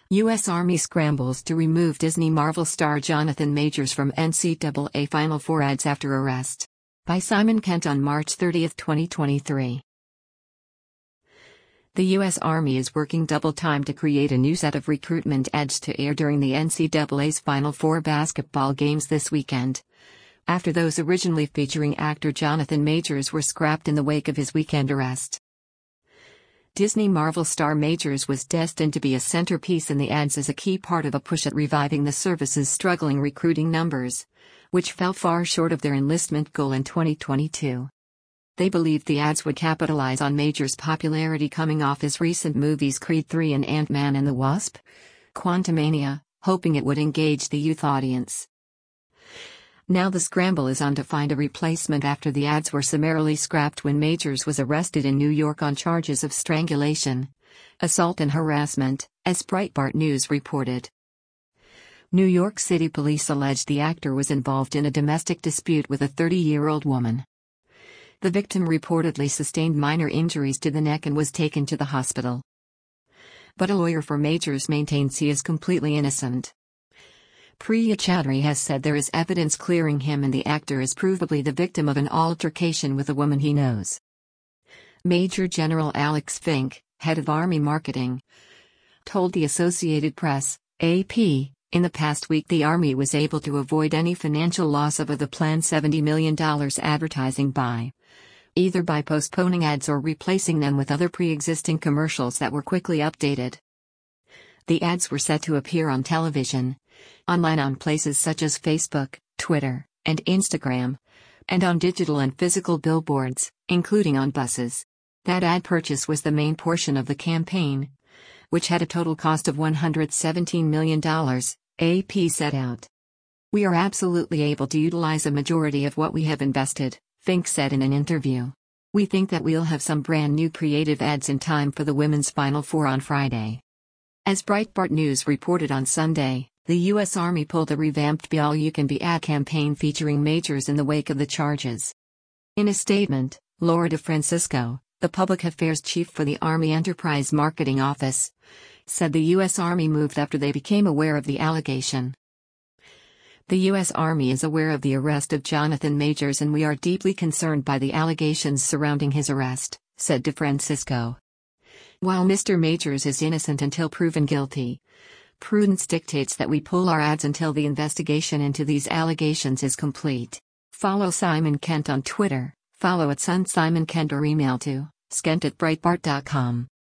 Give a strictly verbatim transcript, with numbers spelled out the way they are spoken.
U S Army scrambles to remove Disney Marvel star Jonathan Majors from N C double A Final Four ads after arrest. By Simon Kent on March thirtieth, twenty twenty-three. The U S Army is working double time to create a new set of recruitment ads to air during the N C double A's Final Four basketball games this weekend, after those originally featuring actor Jonathan Majors were scrapped in the wake of his weekend arrest. Disney Marvel star Majors was destined to be a centerpiece in the ads as a key part of a push at reviving the service's struggling recruiting numbers, which fell far short of their enlistment goal in twenty twenty-two. They believed the ads would capitalize on Majors' popularity coming off his recent movies Creed three and Ant-Man and the Wasp: Quantumania, hoping it would engage the youth audience. Now the scramble is on to find a replacement after the ads were summarily scrapped when Majors was arrested in New York on charges of strangulation, assault and harassment, as Breitbart News reported. New York City police alleged the actor was involved in a domestic dispute with a thirty-year-old woman. The victim reportedly sustained minor injuries to the neck and was taken to the hospital. But a lawyer for Majors maintains he is completely innocent. Priya Chaudhry has said there is evidence clearing him and the actor is provably the victim of an altercation with a woman he knows. Major General Alex Fink, head of Army marketing, told the Associated Press, A P, in the past week the Army was able to avoid any financial loss of the planned seventy million dollars advertising buy, either by postponing ads or replacing them with other pre-existing commercials that were quickly updated. The ads were set to appear on television, online on places such as Facebook, Twitter, and Instagram, and on digital and physical billboards, including on buses. That ad purchase was the main portion of the campaign, which had a total cost of one hundred seventeen million dollars, A P set out. "We are absolutely able to utilize a majority of what we have invested," Fink said in an interview. "We think that we'll have some brand new creative ads in time for the Women's Final Four on Friday." As Breitbart News reported on Sunday, the U S Army pulled a revamped Be All You Can Be ad campaign featuring Majors in the wake of the charges. In a statement, Laura DeFrancisco, the public affairs chief for the Army Enterprise Marketing Office, said the U S Army moved after they became aware of the allegation. "The U S Army is aware of the arrest of Jonathan Majors and we are deeply concerned by the allegations surrounding his arrest," said DeFrancisco. "While Mister Majors is innocent until proven guilty, prudence dictates that we pull our ads until the investigation into these allegations is complete." Follow Simon Kent on Twitter, follow at Sun Simon Kent or email to skent at breitbart dot com.